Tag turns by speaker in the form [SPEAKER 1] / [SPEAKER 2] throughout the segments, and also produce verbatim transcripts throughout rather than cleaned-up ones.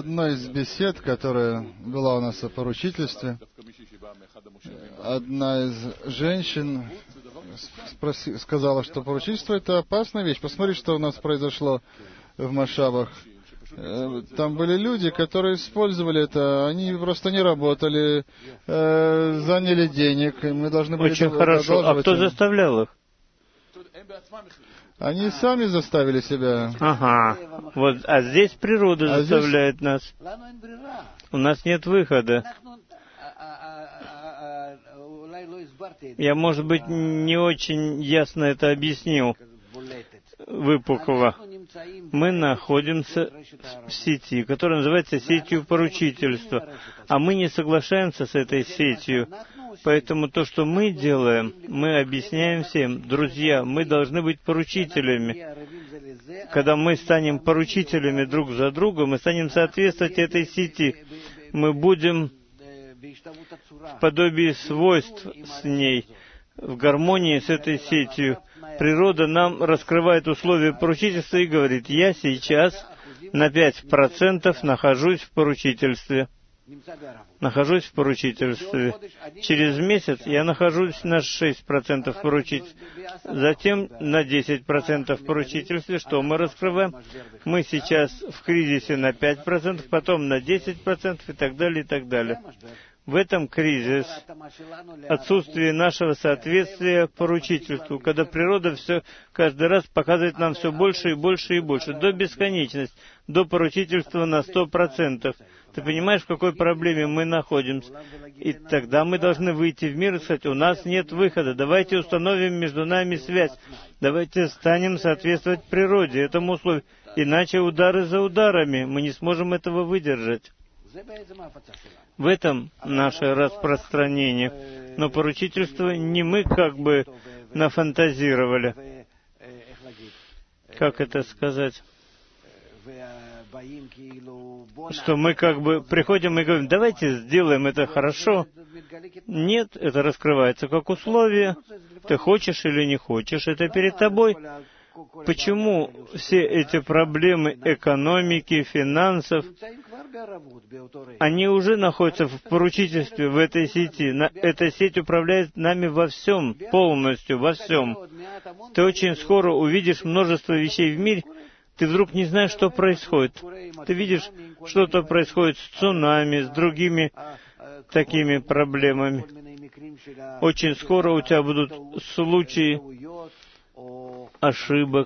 [SPEAKER 1] одной из бесед, которая была у нас о поручительстве, одна из женщин спроси, сказала, что поручительство — это опасная вещь. Посмотри, что у нас произошло в Машабах. Там были люди, которые использовали это, они просто не работали, э, заняли денег, и мы должны были...
[SPEAKER 2] Очень хорошо. А кто
[SPEAKER 1] им.
[SPEAKER 2] заставлял их?
[SPEAKER 1] Они сами заставили себя.
[SPEAKER 2] Ага. Вот, а здесь природа
[SPEAKER 1] а
[SPEAKER 2] заставляет
[SPEAKER 1] здесь...
[SPEAKER 2] нас. У нас нет выхода. Я, может быть, не очень ясно это объяснил, выпукло. Мы находимся в сети, которая называется сетью поручительства, а мы не соглашаемся с этой сетью. Поэтому то, что мы делаем, мы объясняем всем: друзья, мы должны быть поручителями. Когда мы станем поручителями друг за друга, мы станем соответствовать этой сети. Мы будем в подобии свойств с ней, в гармонии с этой сетью. Природа нам раскрывает условия поручительства и говорит: я сейчас на пять процентов нахожусь в поручительстве. Нахожусь в поручительстве. Через месяц я нахожусь на шесть процентов поручительства. Затем на десять процентов в поручительстве. Что мы раскрываем? Мы сейчас в кризисе на пять процентов, потом на десять процентов и так далее, и так далее. В этом кризис отсутствие нашего соответствия поручительству, когда природа все каждый раз показывает нам все больше и больше и больше, до бесконечности, до поручительства на сто процентов. Ты понимаешь, в какой проблеме мы находимся? И тогда мы должны выйти в мир и сказать: у нас нет выхода, давайте установим между нами связь, давайте станем соответствовать природе, этому условию, иначе удары за ударами, мы не сможем этого выдержать. В этом наше распространение. Но поручительство не мы как бы нафантазировали. Как это сказать? Что мы как бы приходим и говорим: давайте сделаем это хорошо. Нет, это раскрывается как условие. Ты хочешь или не хочешь, это перед тобой. Почему все эти проблемы экономики, финансов, они уже находятся в поручительстве, в этой сети. На, эта сеть управляет нами во всем, полностью, во всем. Ты очень скоро увидишь множество вещей в мире, ты вдруг не знаешь, что происходит. Ты видишь, что-то происходит с цунами, с другими такими проблемами. Очень скоро у тебя будут случаи ошибок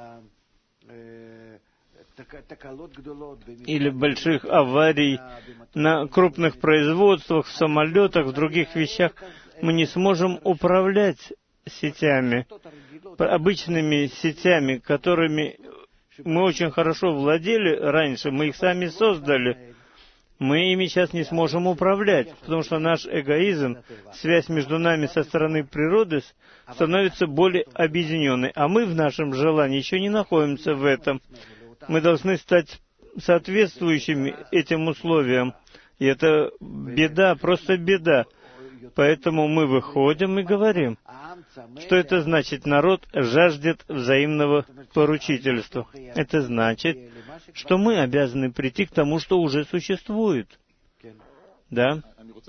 [SPEAKER 2] или больших аварий на крупных производствах, в самолетах, в других вещах. Мы не сможем управлять сетями, обычными сетями, которыми мы очень хорошо владели раньше, мы их сами создали. Мы ими сейчас не сможем управлять, потому что наш эгоизм, связь между нами со стороны природы становится более объединенной, а мы в нашем желании еще не находимся в этом. Мы должны стать соответствующими этим условиям. И это беда, просто беда. Поэтому мы выходим и говорим, что это значит: народ жаждет взаимного поручительства. Это значит, что мы обязаны прийти к тому, что уже существует. Да?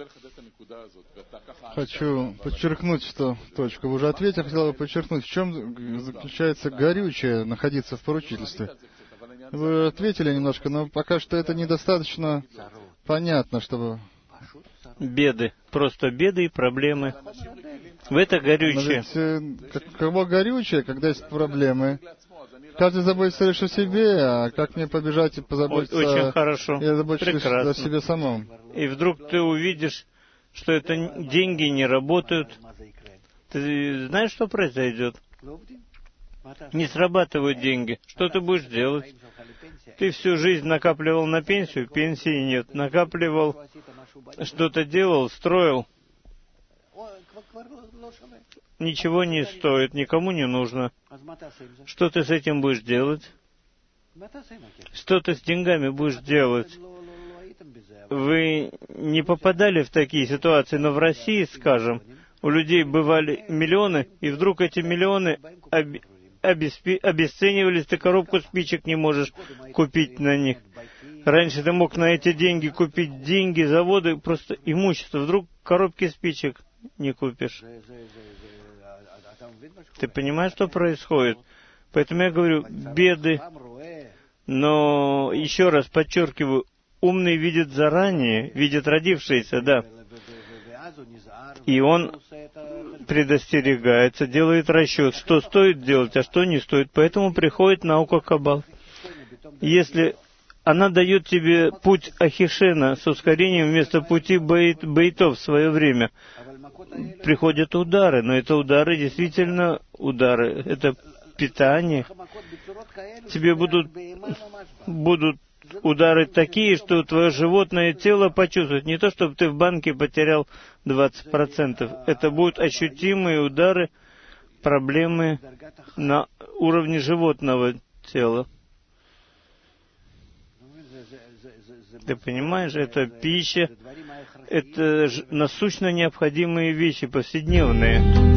[SPEAKER 1] Хочу подчеркнуть, что точку вы уже ответили, хотел бы подчеркнуть, в чем заключается горючее находиться в поручительстве. Вы ответили немножко, но пока что это недостаточно понятно, чтобы...
[SPEAKER 2] Беды. Просто беды и проблемы. В это горючее.
[SPEAKER 1] Но ведь, как, кого горючее, когда есть проблемы? Каждый заботится лишь о себе, а как мне побежать и позаботиться...
[SPEAKER 2] Очень хорошо.
[SPEAKER 1] Я забочусь лишь о себе самом.
[SPEAKER 2] И вдруг ты увидишь, что это деньги не работают. Ты знаешь, что произойдет? Не срабатывают деньги. Что ты будешь делать? Ты всю жизнь накапливал на пенсию, пенсии нет. Накапливал, что-то делал, строил. Ничего не стоит, никому не нужно. Что ты с этим будешь делать? Что ты с деньгами будешь делать? Вы не попадали в такие ситуации, но в России, скажем, у людей бывали миллионы, и вдруг эти миллионы об... обеспе... обесценивались, ты коробку спичек не можешь купить на них. Раньше ты мог на эти деньги купить деньги, заводы, просто имущество. Вдруг коробки спичек не купишь. Ты понимаешь, что происходит? Поэтому я говорю, беды. Но еще раз подчеркиваю, умный видит заранее, видит родившееся, да. И он предостерегается, делает расчет, что стоит делать, а что не стоит. Поэтому приходит наука Каббалы. Если она дает тебе путь Ахишена с ускорением вместо пути бейт, бейтов в свое время, приходят удары, но это удары действительно удары, это питание. Тебе будут, будут удары такие, что твое животное тело почувствует. Не то, чтобы ты в банке потерял двадцать процентов. Это будут ощутимые удары, проблемы на уровне животного тела. Ты понимаешь, это пища, это насущно необходимые вещи, повседневные.